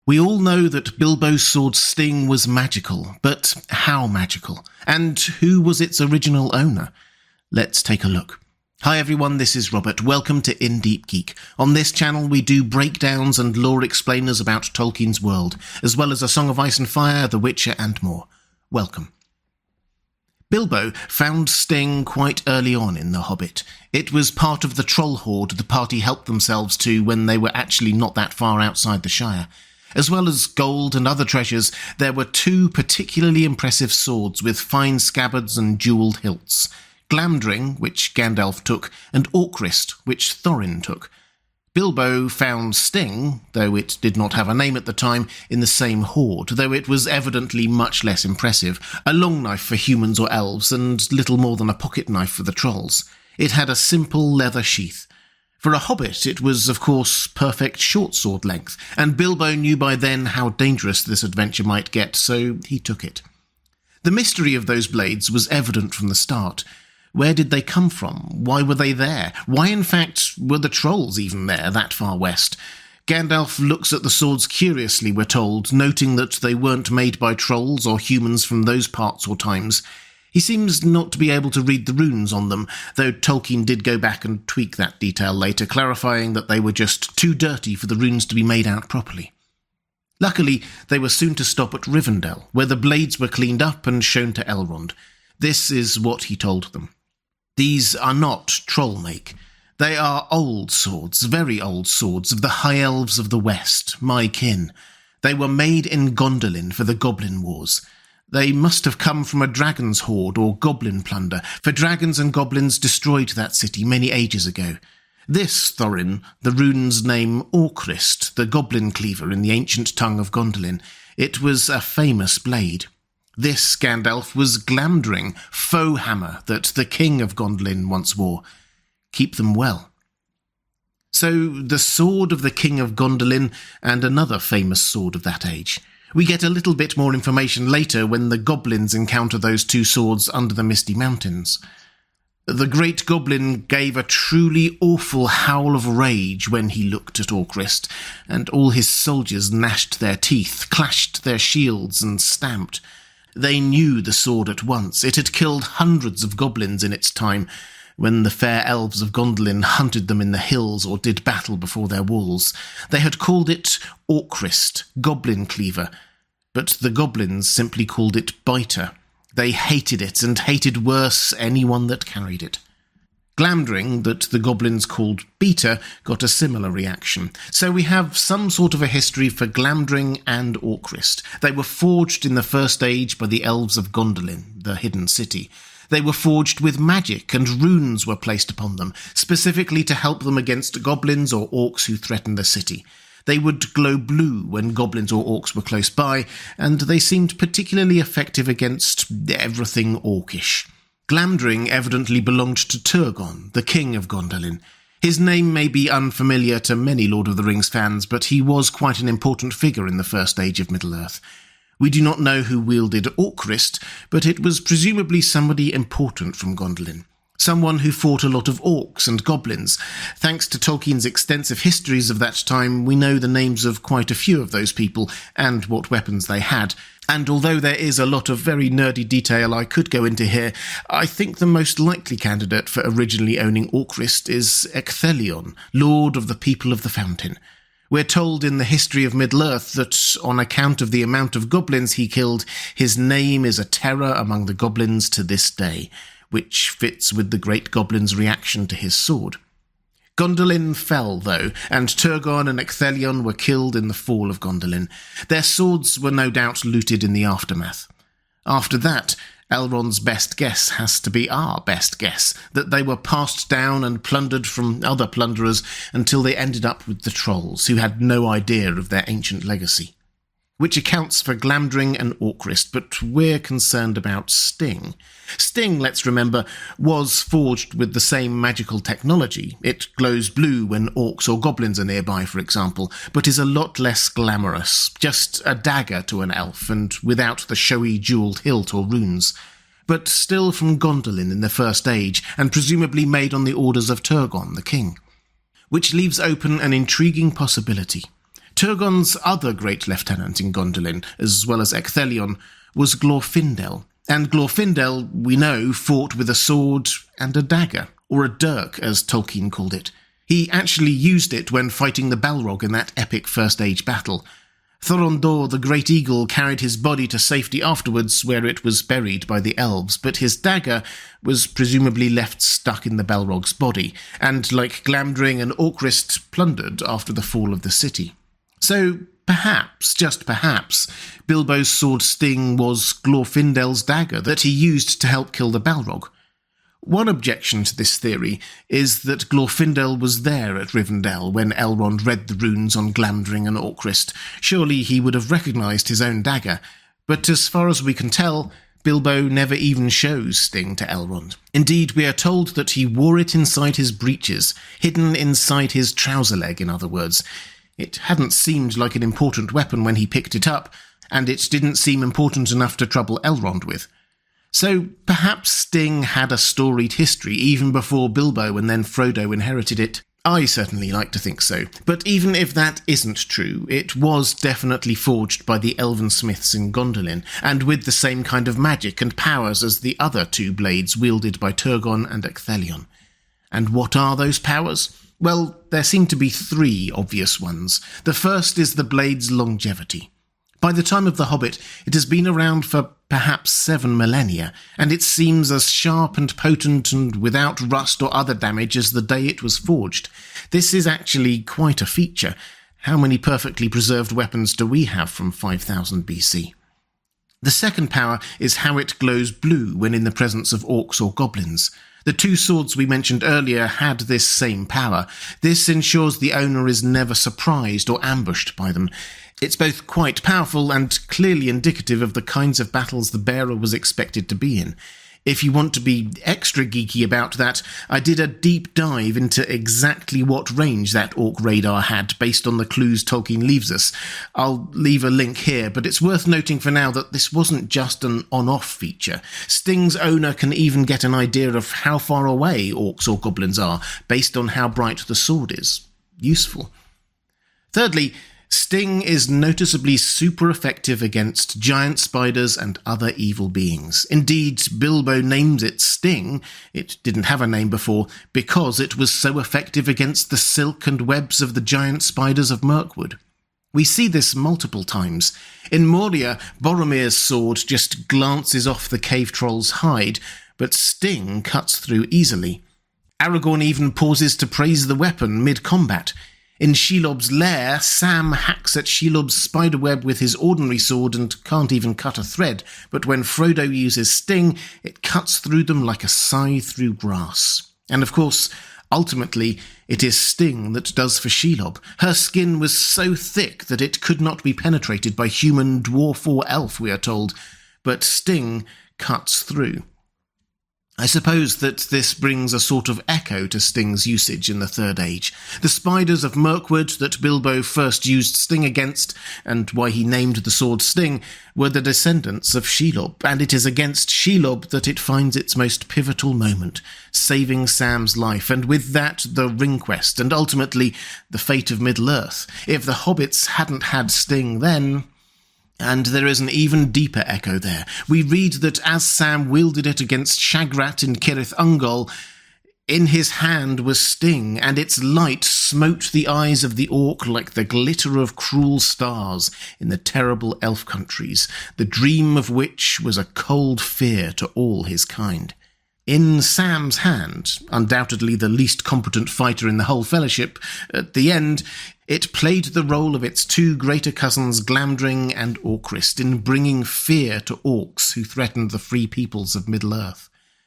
We all know that Bilbo's sword's sting was magical, but how magical? And who was its original owner? Let's take a look. Hi everyone, this is Robert. Welcome to In Deep Geek. On this channel we do breakdowns and lore explainers about Tolkien's world, as well as A Song of Ice and Fire, The Witcher and more. Welcome. Bilbo found Sting quite early on in The Hobbit. It was part of the troll horde the party helped themselves to when they were actually not that far outside the Shire. As well as gold and other treasures, there were two particularly impressive swords with fine scabbards and jewelled hilts. Glamdring, which Gandalf took, and Orcrist, which Thorin took. Bilbo found Sting, though it did not have a name at the time, in the same hoard, though it was evidently much less impressive. A long knife for humans or elves, and little more than a pocket knife for the trolls. It had a simple leather sheath. For a hobbit, it was, of course, perfect short sword length, and Bilbo knew by then how dangerous this adventure might get, so he took it. The mystery of those blades was evident from the start. Where did they come from? Why were they there? Why, in fact, were the trolls even there, that far west? Gandalf looks at the swords curiously, we're told, noting that they weren't made by trolls or humans from those parts or times. He seems not to be able to read the runes on them, though Tolkien did go back and tweak that detail later, clarifying that they were just too dirty for the runes to be made out properly. Luckily, they were soon to stop at Rivendell, where the blades were cleaned up and shown to Elrond. This is what he told them. These are not troll make. They are old swords, very old swords, of the High Elves of the West, my kin. They were made in Gondolin for the Goblin Wars. They must have come from a dragon's hoard or goblin plunder, for dragons and goblins destroyed that city many ages ago. This, Thorin, the rune's name Orcrist, the goblin cleaver in the ancient tongue of Gondolin. It was a famous blade. This, Gandalf, was Glamdring, foe hammer that the king of Gondolin once wore. Keep them well. So, the sword of the king of Gondolin and another famous sword of that age. We get a little bit more information later when the goblins encounter those two swords under the Misty Mountains. The great goblin gave a truly awful howl of rage when he looked at Orcrist, and all his soldiers gnashed their teeth, clashed their shields, and stamped. They knew the sword at once. It had killed hundreds of goblins in its time, when the fair elves of Gondolin hunted them in the hills or did battle before their walls. They had called it Orcrist, Goblin Cleaver, but the goblins simply called it Biter. They hated it, and hated worse anyone that carried it. Glamdring, that the goblins called Beater, got a similar reaction. So we have some sort of a history for Glamdring and Orcrist. They were forged in the First Age by the elves of Gondolin, the hidden city. They were forged with magic, and runes were placed upon them, specifically to help them against goblins or orcs who threatened the city. They would glow blue when goblins or orcs were close by, and they seemed particularly effective against everything orcish. Glamdring evidently belonged to Turgon, the king of Gondolin. His name may be unfamiliar to many Lord of the Rings fans, but he was quite an important figure in the First Age of Middle-earth. We do not know who wielded Orcrist, but it was presumably somebody important from Gondolin. Someone who fought a lot of orcs and goblins. Thanks to Tolkien's extensive histories of that time, we know the names of quite a few of those people and what weapons they had. And although there is a lot of very nerdy detail I could go into here, I think the most likely candidate for originally owning Orcrist is Ecthelion, Lord of the People of the Fountain. We're told in the history of Middle-earth that, on account of the amount of goblins he killed, his name is a terror among the goblins to this day, which fits with the great goblin's reaction to his sword. Gondolin fell, though, and Turgon and Ecthelion were killed in the fall of Gondolin. Their swords were no doubt looted in the aftermath. After that, Elrond's best guess has to be our best guess, that they were passed down and plundered from other plunderers until they ended up with the trolls, who had no idea of their ancient legacy. Which accounts for Glamdring and Orcrist, but we're concerned about Sting. Sting, let's remember, was forged with the same magical technology. It glows blue when orcs or goblins are nearby, for example, but is a lot less glamorous, just a dagger to an elf, and without the showy jewelled hilt or runes. But still from Gondolin in the First Age, and presumably made on the orders of Turgon, the king. Which leaves open an intriguing possibility. Turgon's other great lieutenant in Gondolin, as well as Ecthelion, was Glorfindel. And Glorfindel, we know, fought with a sword and a dagger, or a dirk, as Tolkien called it. He actually used it when fighting the Balrog in that epic First Age battle. Thorondor, the Great Eagle, carried his body to safety afterwards, where it was buried by the elves, but his dagger was presumably left stuck in the Balrog's body, and, like Glamdring and Orcrist, plundered after the fall of the city. So, perhaps, just perhaps, Bilbo's sword sting was Glorfindel's dagger that he used to help kill the Balrog. One objection to this theory is that Glorfindel was there at Rivendell when Elrond read the runes on Glamdring and Orcrist. Surely he would have recognised his own dagger, but as far as we can tell, Bilbo never even shows Sting to Elrond. Indeed, we are told that he wore it inside his breeches, hidden inside his trouser leg, in other words. It hadn't seemed like an important weapon when he picked it up, and it didn't seem important enough to trouble Elrond with. So perhaps Sting had a storied history even before Bilbo and then Frodo inherited it. I certainly like to think so. But even if that isn't true, it was definitely forged by the elven smiths in Gondolin, and with the same kind of magic and powers as the other two blades wielded by Turgon and Ecthelion. And what are those powers? Well, there seem to be three obvious ones. The first is the blade's longevity. By the time of The Hobbit, it has been around for perhaps 7 millennia, and it seems as sharp and potent and without rust or other damage as the day it was forged. This is actually quite a feature. How many perfectly preserved weapons do we have from 5000 BC? The second power is how it glows blue when in the presence of orcs or goblins. The two swords we mentioned earlier had this same power. This ensures the owner is never surprised or ambushed by them. It's both quite powerful and clearly indicative of the kinds of battles the bearer was expected to be in. If you want to be extra geeky about that, I did a deep dive into exactly what range that orc radar had based on the clues Tolkien leaves us. I'll leave a link here, but it's worth noting for now that this wasn't just an on-off feature. Sting's owner can even get an idea of how far away orcs or goblins are based on how bright the sword is. Useful. Thirdly, Sting is noticeably super effective against giant spiders and other evil beings. Indeed, Bilbo names it Sting, it didn't have a name before, because it was so effective against the silk and webs of the giant spiders of Mirkwood. We see this multiple times. In Moria, Boromir's sword just glances off the cave troll's hide, but Sting cuts through easily. Aragorn even pauses to praise the weapon mid-combat. In Shelob's lair, Sam hacks at Shelob's spiderweb with his ordinary sword and can't even cut a thread, but when Frodo uses Sting, it cuts through them like a scythe through grass. And of course, ultimately, it is Sting that does for Shelob. Her skin was so thick that it could not be penetrated by human, dwarf or elf, we are told, but Sting cuts through. I suppose that this brings a sort of echo to Sting's usage in the Third Age. The spiders of Mirkwood that Bilbo first used Sting against, and why he named the sword Sting, were the descendants of Shelob, and it is against Shelob that it finds its most pivotal moment, saving Sam's life, and with that the Ring Quest, and ultimately the fate of Middle-earth. If the hobbits hadn't had Sting then... And there is an even deeper echo there. We read that as Sam wielded it against Shagrat in Cirith Ungol, in his hand was Sting, and its light smote the eyes of the orc like the glitter of cruel stars in the terrible elf countries, the dream of which was a cold fear to all his kind. In Sam's hand, undoubtedly the least competent fighter in the whole fellowship, at the end, it played the role of its two greater cousins Glamdring and Orcrist in bringing fear to orcs who threatened the free peoples of Middle-earth.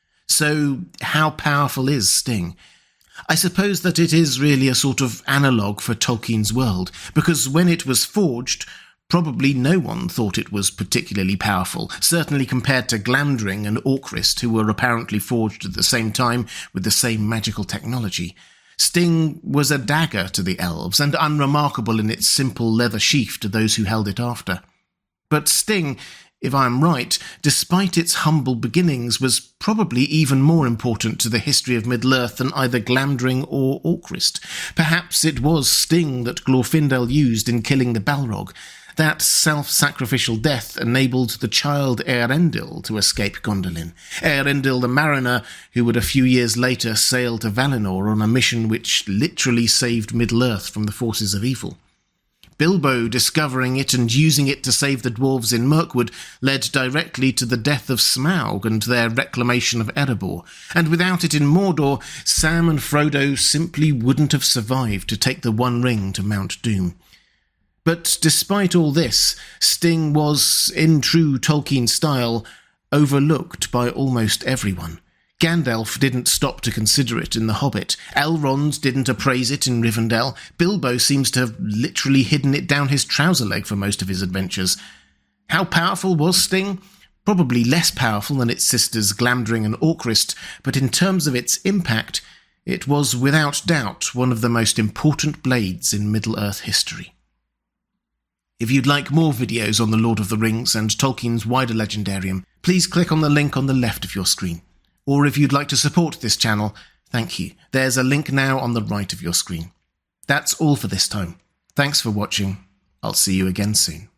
So, how powerful is Sting? I suppose that it is really a sort of analogue for Tolkien's world, because when it was forged, probably no one thought it was particularly powerful, certainly compared to Glamdring and Orcrist, who were apparently forged at the same time with the same magical technology. Sting was a dagger to the elves, and unremarkable in its simple leather sheath to those who held it after. But Sting if I am right, despite its humble beginnings, was probably even more important to the history of Middle-earth than either Glamdring or Orcrist. Perhaps it was Sting that Glorfindel used in killing the Balrog. That self-sacrificial death enabled the child Eärendil to escape Gondolin. Eärendil the mariner, who would a few years later sail to Valinor on a mission which literally saved Middle-earth from the forces of evil. Bilbo discovering it and using it to save the dwarves in Mirkwood led directly to the death of Smaug and their reclamation of Erebor, and without it in Mordor, Sam and Frodo simply wouldn't have survived to take the One Ring to Mount Doom. But despite all this, Sting was, in true Tolkien style, overlooked by almost everyone. Gandalf didn't stop to consider it in The Hobbit. Elrond didn't appraise it in Rivendell. Bilbo seems to have literally hidden it down his trouser leg for most of his adventures. How powerful was Sting? Probably less powerful than its sisters Glamdring and Orcrist, but in terms of its impact, it was without doubt one of the most important blades in Middle-earth history. If you'd like more videos on The Lord of the Rings and Tolkien's wider legendarium, please click on the link on the left of your screen. Or if you'd like to support this channel, thank you. There's a link now on the right of your screen. That's all for this time. Thanks for watching. I'll see you again soon.